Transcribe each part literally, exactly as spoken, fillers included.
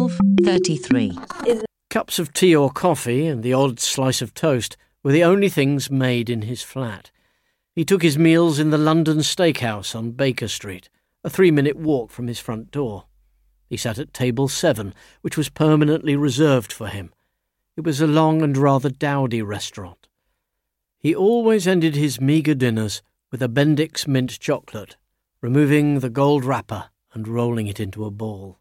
twelve thirty-three. Cups of tea or coffee and the odd slice of toast were the only things made in his flat. He took his meals in the London Steakhouse on Baker Street, a three-minute walk from his front door. He sat at table seven, which was permanently reserved for him. It was a long and rather dowdy restaurant. He always ended his meagre dinners with a Bendix mint chocolate, removing the gold wrapper and rolling it into a ball.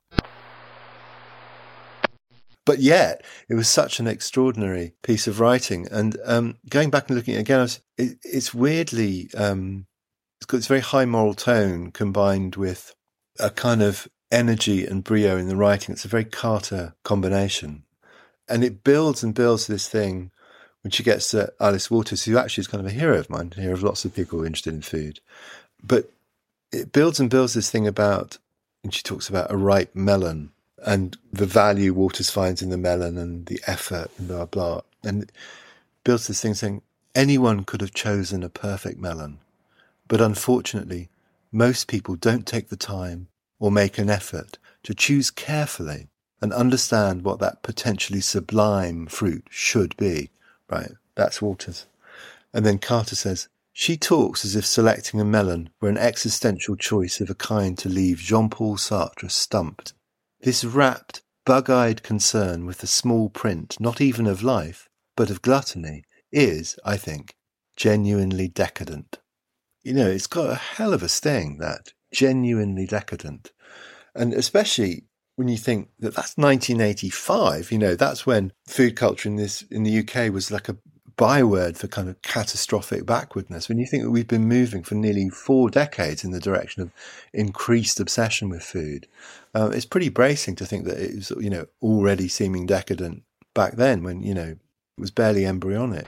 But yet, it was such an extraordinary piece of writing. And um, going back and looking at it again, I was, it, it's weirdly, um, it's got this very high moral tone combined with a kind of energy and brio in the writing. It's a very Carter combination. And it builds and builds this thing when she gets to Alice Waters, who actually is kind of a hero of mine, a hero of lots of people interested in food. But it builds and builds this thing about, and she talks about a ripe melon, and the value Waters finds in the melon and the effort and blah, blah. And builds this thing saying, anyone could have chosen a perfect melon. But unfortunately, most people don't take the time or make an effort to choose carefully and understand what that potentially sublime fruit should be. Right? That's Waters. And then Carter says, she talks as if selecting a melon were an existential choice of a kind to leave Jean-Paul Sartre stumped. This rapt, bug-eyed concern with the small print, not even of life, but of gluttony, is, I think, genuinely decadent. You know, it's got a hell of a sting, that, genuinely decadent. And especially when you think that that's nineteen eighty-five, you know, that's when food culture in this in the U K was like a byword for kind of catastrophic backwardness. When you think that we've been moving for nearly four decades in the direction of increased obsession with food, uh, it's pretty bracing to think that it was, you know, already seeming decadent back then when, you know, it was barely embryonic.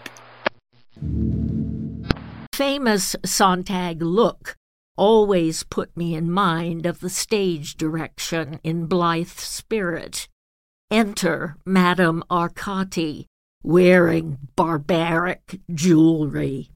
Famous Sontag look always put me in mind of the stage direction in Blithe Spirit. Enter Madame Arcati, wearing barbaric jewelry.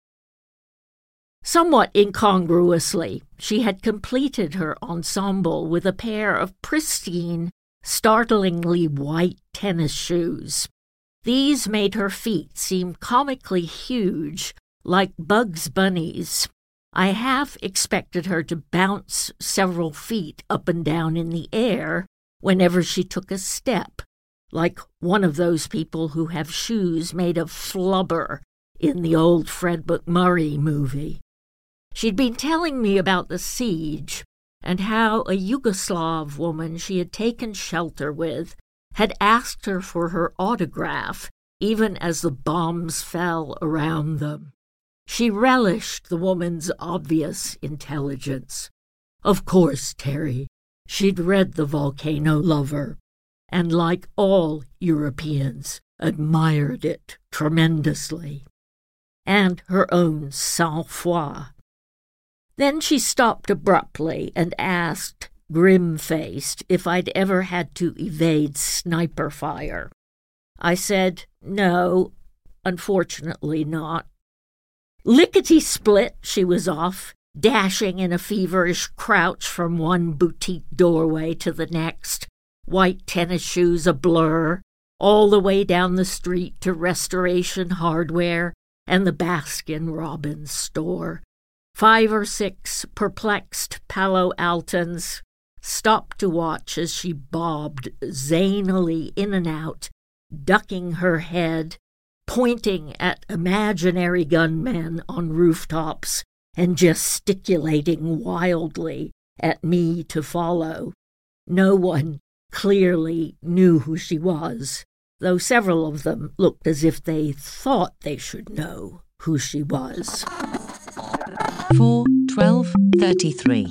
Somewhat incongruously, she had completed her ensemble with a pair of pristine, startlingly white tennis shoes. These made her feet seem comically huge, like Bugs Bunny's. I half expected her to bounce several feet up and down in the air whenever she took a step, like one of those people who have shoes made of flubber in the old Fred MacMurray movie. She'd been telling me about the siege and how a Yugoslav woman she had taken shelter with had asked her for her autograph even as the bombs fell around them. She relished the woman's obvious intelligence. Of course, Terry, she'd read The Volcano Lover, and like all Europeans, admired it tremendously, and her own sang-froid. Then she stopped abruptly and asked, grim-faced, if I'd ever had to evade sniper fire. I said, no, unfortunately not. Lickety-split, she was off, dashing in a feverish crouch from one boutique doorway to the next, white tennis shoes a blur, all the way down the street to Restoration Hardware and the Baskin-Robbins store. Five or six perplexed Palo Altans stopped to watch as she bobbed zanily in and out, ducking her head, pointing at imaginary gunmen on rooftops and gesticulating wildly at me to follow. No one clearly knew who she was, though several of them looked as if they thought they should know who she was. four twelve thirty-three.